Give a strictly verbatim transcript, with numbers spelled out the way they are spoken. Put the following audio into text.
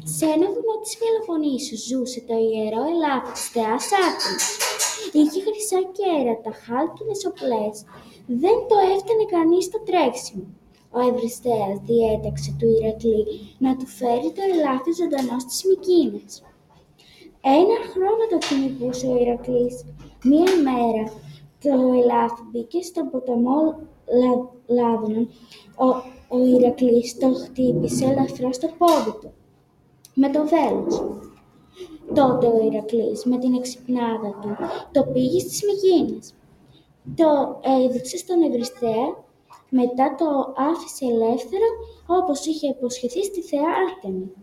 Σε ένα βουνό της Πελοποννήσου ζούσε το ιερό ελάφι της θεάς Άρτεμις. Είχε χρυσά κέρατα, χάλκινες οπλές, δεν το έφτανε κανείς στο τρέξιμο. Ο Ευρυστέας διέταξε του Ηρακλή να του φέρει το ελάφι ζωντανό στις Μικήνες. Ένα χρόνο το κυνηγούσε ο Ηρακλής. Μία μέρα το ελάφι μπήκε στον ποταμό Λα... Λάδωνον. Ο, ο Ηρακλής το χτύπησε ελαφρά στο πόδι του με το βέλος. Τότε ο Ηρακλής με την εξυπνάδα του το πήγε στις Μικήνες. Το έδειξε στον Ευρυστέα, μετά το άφησε ελεύθερο όπως είχε υποσχεθεί στη θεά Άρτεμη.